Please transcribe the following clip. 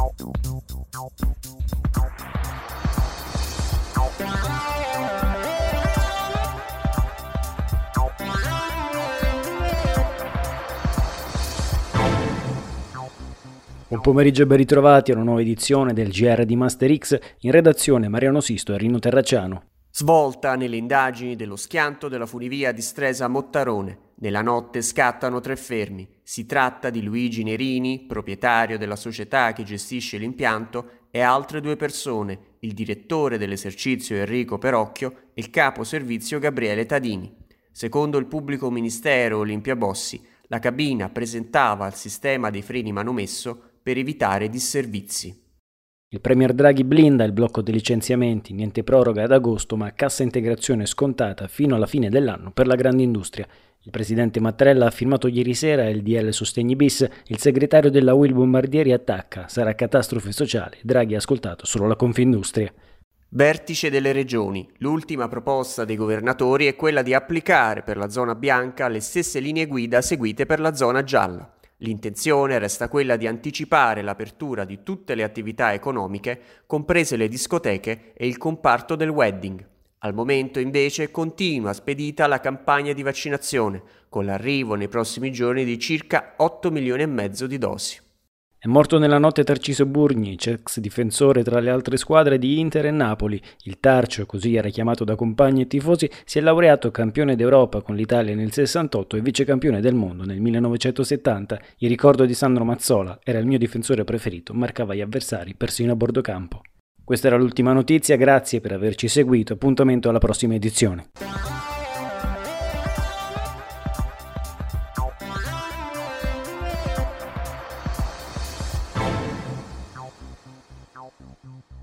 Buon pomeriggio e ben ritrovati a una nuova edizione del GR di Master X, in redazione Mariano Sisto e Rino Terracciano. Svolta nelle indagini dello schianto della funivia di Stresa-Mottarone. Nella notte scattano 3 fermi. Si tratta di Luigi Nerini, proprietario della società che gestisce l'impianto, e altre 2 persone, il direttore dell'esercizio Enrico Perocchio e il capo servizio Gabriele Tadini. Secondo il pubblico ministero Olimpia Bossi, la cabina presentava il sistema dei freni manomesso per evitare disservizi. Il Premier Draghi blinda il blocco dei licenziamenti, niente proroga ad agosto ma cassa integrazione scontata fino alla fine dell'anno per la grande industria. Il presidente Mattarella ha firmato ieri sera il DL Sostegni bis, il segretario della UIL Bombardieri attacca, sarà catastrofe sociale, Draghi ha ascoltato solo la Confindustria. Vertice delle regioni. L'ultima proposta dei governatori è quella di applicare per la zona bianca le stesse linee guida seguite per la zona gialla. L'intenzione resta quella di anticipare l'apertura di tutte le attività economiche, comprese le discoteche e il comparto del wedding. Al momento invece continua spedita la campagna di vaccinazione, con l'arrivo nei prossimi giorni di circa 8 milioni e mezzo di dosi. È morto nella notte Tarcisio Burgnic, ex difensore tra le altre squadre di Inter e Napoli. Il Tarcio, così era chiamato da compagni e tifosi, si è laureato campione d'Europa con l'Italia nel 68 e vicecampione del mondo nel 1970. Il ricordo di Sandro Mazzola: era il mio difensore preferito, marcava gli avversari persino a bordo campo. Questa era l'ultima notizia, grazie per averci seguito, appuntamento alla prossima edizione. No.